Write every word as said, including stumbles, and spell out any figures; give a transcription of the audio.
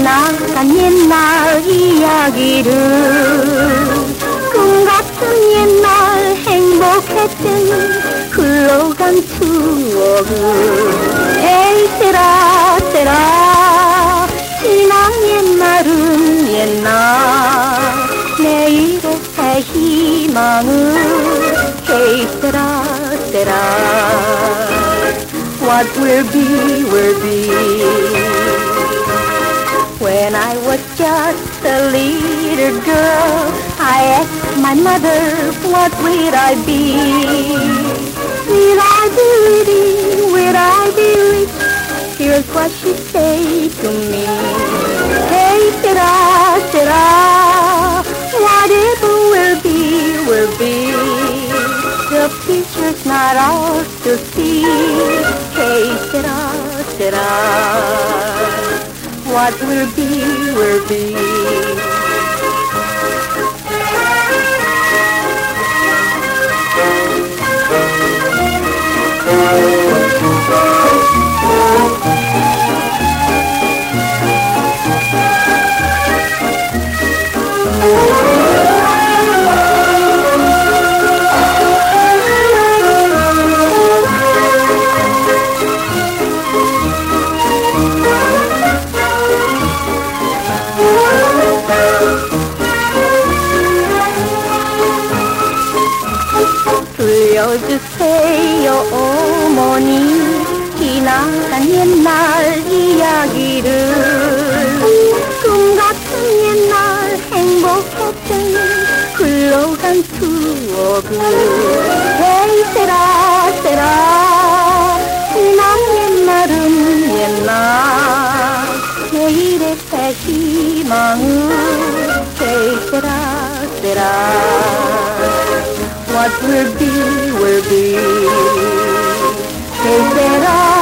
지나간 옛날 이야기를 꿈 같은 옛날 행복했던 흘러간 추억을 에이 세라 세라 지난 옛날은 옛날 내일의 새 희망을 에이 세라 세라 What will be will be When I was just a little girl, I asked my mother, what will I be? Will I be witty? Will I be rich? Here's what she said to me. Hey, Sarah, Sarah, whatever will be, will be. The future's not ours to see. Hey, Sarah, Sarah. What will be, will be. 들려주세요 어머니 지나간 옛날 이야기를 꿈 같은 옛날 행복했던 흘러간 추억을 에이 세라 세라 지난 옛날은 옛날 내일의 새 희망을 에이 세라 세라 What will be, will be. Hey, Sarah.